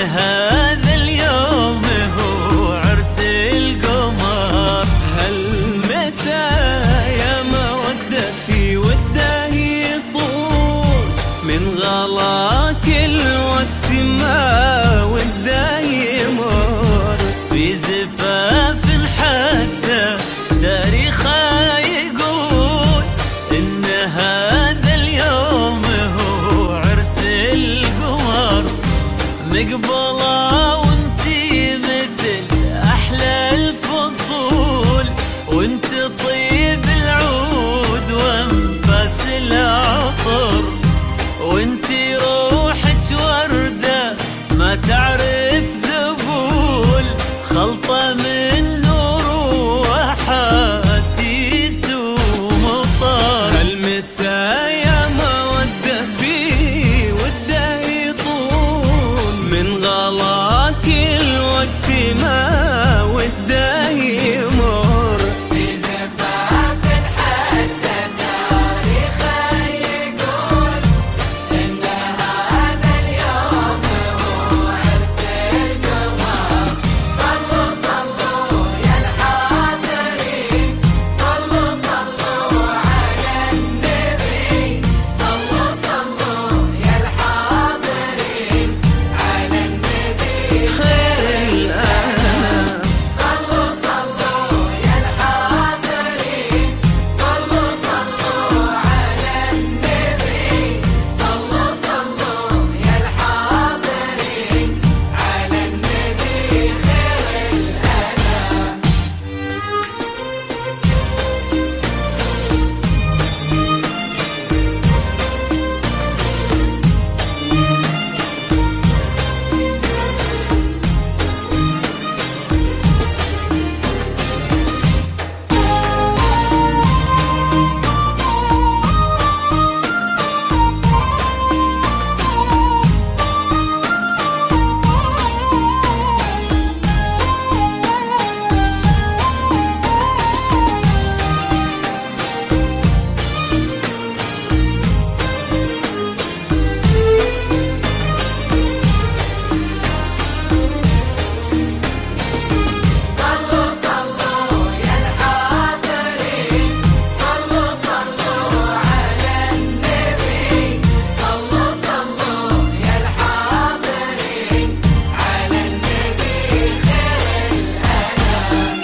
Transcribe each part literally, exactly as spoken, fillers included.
هذا اليوم هو عرس القمر. هالمساء يا مودة في وده يطول، من غلاك الوقت ما وده يمر. في زفاف حتى تاريخه يقول إن هذا اليوم هو عرس القمر. مقبلة وانتي مثل أحلى الفصول، وانت طيب العود وانفاس العطر، وانتي روحك وردة ما تعرف ذبول، خلطة من نور وأحاسيس ومطر. هالمساء يا مودة في وده يطول، من غلاك الوقت ما وده يمر. في زفاف حتى تاريخه يقول إن هذا اليوم هو عرس القمر. صلوا صلوا يا الحاضرين، صلوا صلوا على النبي، صلوا صلوا يا الحاضرين على النبي خير الأنام. صلوا صلوا يا الحاضرين، صلوا صلوا على النبي، صلوا صلوا يا الحاضرين على النبي خير الأنام. صلوا صلوا يا الحاضرين، صلوا صلوا على النبي، صلوا صلوا يا الحاضرين على النبي خير الأنام.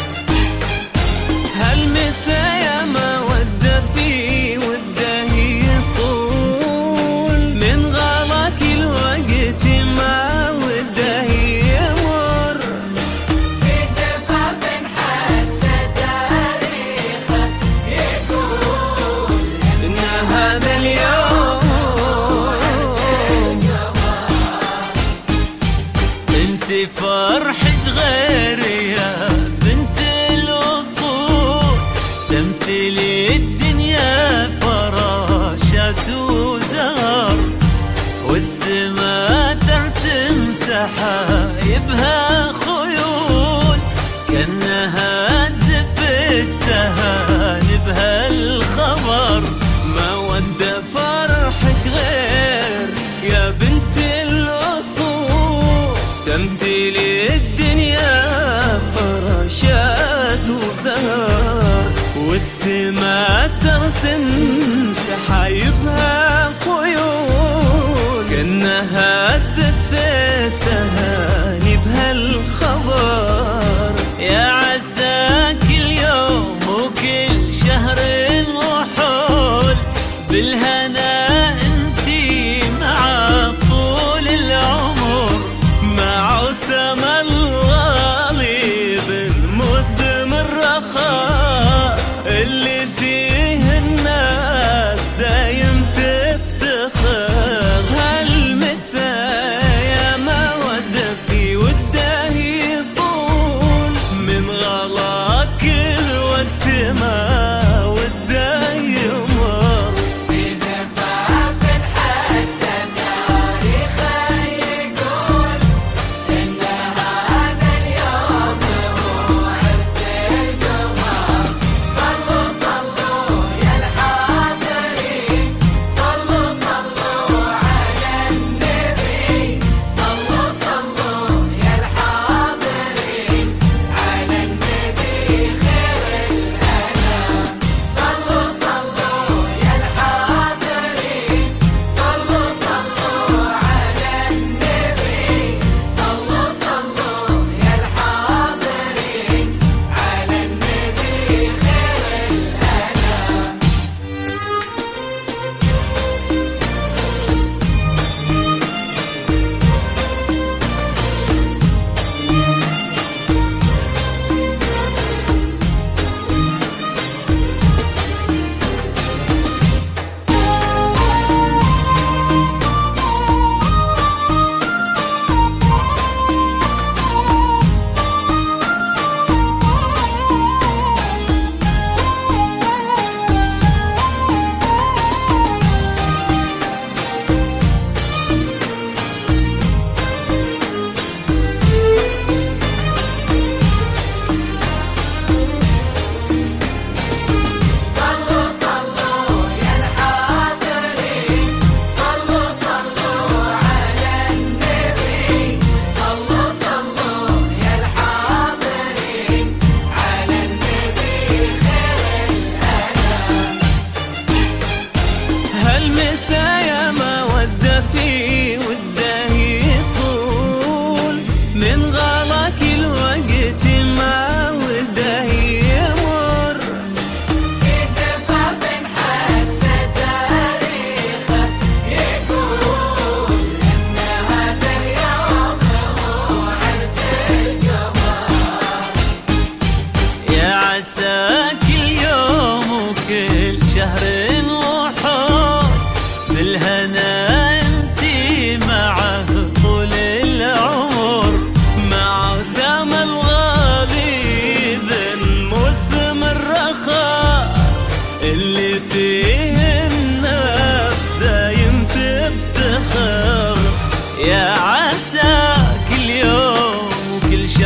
هالمساء يا مودة في وده يطول، من غلاك الوقت ما وده يمر. في زفاف حتى تاريخه يقول إن هذا اليوم انت فرحك غير يا بنت الأصول، تمتلي الدنيا فراشات وزهر، والسما ترسم سحايبها خيول، كأنها تزف التهاني بهالخبر. مودة فرحك غير يا بنت الأصول، تمتلي الدنيا فراشات وزهر، والسما ترسم سحايبها خيول، كأنها تزف التهاني بهالخبر.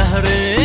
شهر